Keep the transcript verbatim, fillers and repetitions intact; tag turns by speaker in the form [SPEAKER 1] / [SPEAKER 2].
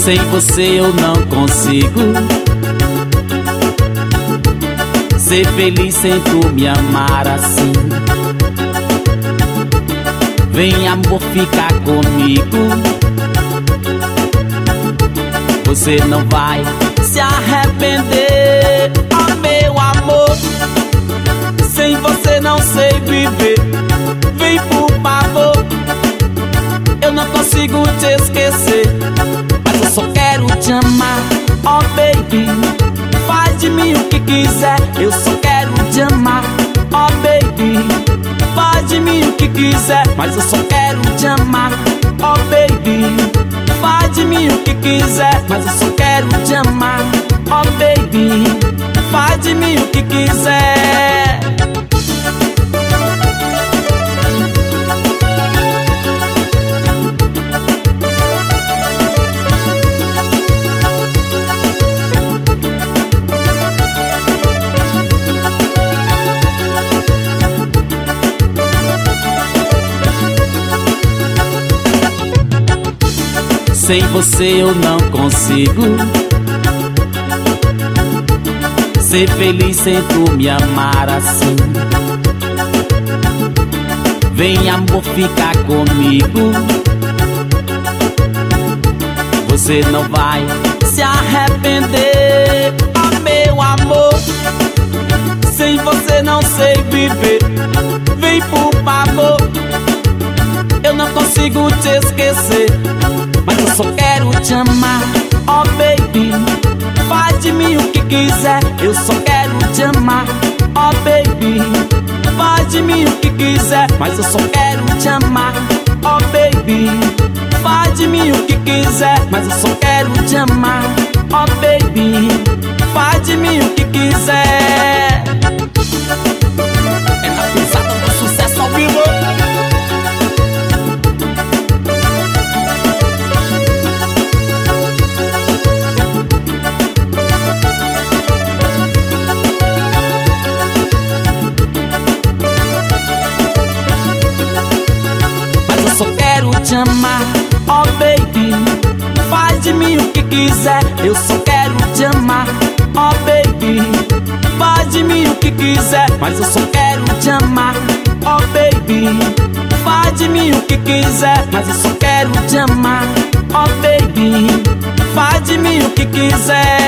[SPEAKER 1] Sem você eu não consigo ser feliz sem tu me amar assim. Vem amor ficar comigo, você não vai se arrepender. Oh meu amor, sem você não sei viver. Vem por favor, eu não consigo te esquecer, mas eu só quero te amar. Oh baby, faz de mim o que quiser, eu só quero te amar. Oh baby, faz de mim o que quiser, mas eu só quero te amar. Oh baby, faz de mim o que quiser, mas eu só quero te amar. Oh baby, faz de mim o que quiser. Sem você eu não consigo ser feliz sem tu me amar assim. Vem amor ficar comigo, você não vai se arrepender. Oh meu amor, sem você não sei viver. Vem por favor, eu não consigo te esquecer, mas eu só quero te amar. Oh baby, faz de mim o que quiser, eu só quero te amar. Oh baby, faz de mim o que quiser, mas eu só quero te amar. Oh baby, faz de mim o que quiser, mas eu só quero te amar. Oh baby, faz de mim o que quiser. É na pisada do sucesso ao vivo. Só quero te amar. Oh baby, faz de mim o que quiser, eu só quero te amar. Oh baby, faz de mim o que quiser, mas eu só quero te amar. Oh baby, faz de mim o que quiser, mas eu só quero te amar. Oh baby, faz de mim o que quiser.